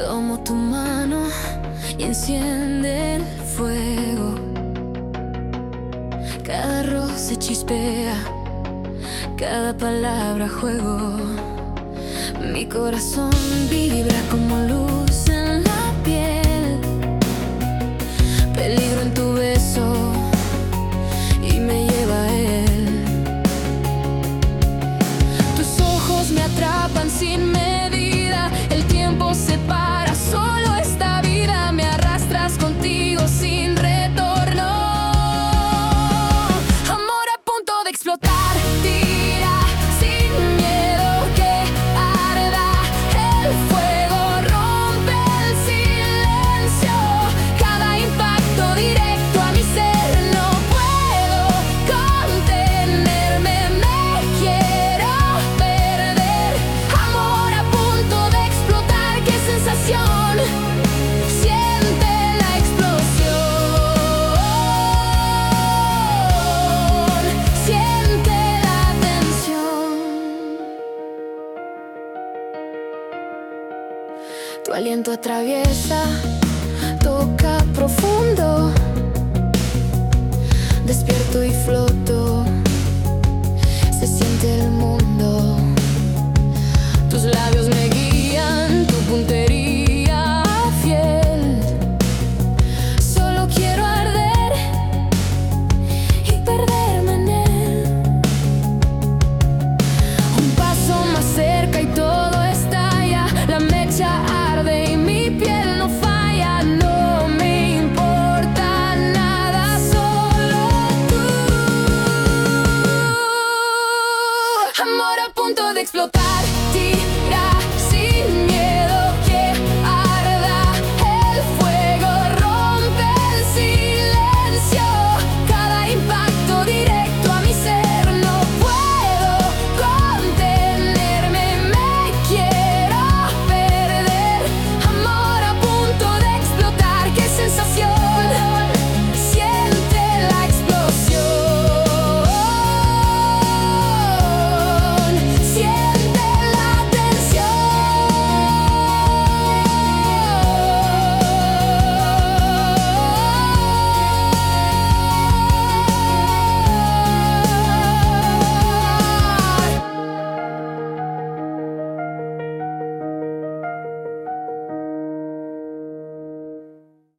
Tomo tu mano y enciende el fuego. Cada roce chispea, cada palabra juego. Mi corazón vibra como luz en la piel. Peligro en tu beso y me lleva a él. Tus ojos me atrapan sin medida. El tiempo se para, solo esta vida. Me arrastras contigo sin retorno. Amor a punto de explotar. Tira sin miedo que arda. El fuego rompe el silencio. Cada impacto directo a mi ser. No puedo contenerme, me quiero perder. Amor a punto de explotar, qué sensación. Siente la explosión, siente la tensión. Tu aliento atraviesa, toca profundo. Despierto y floto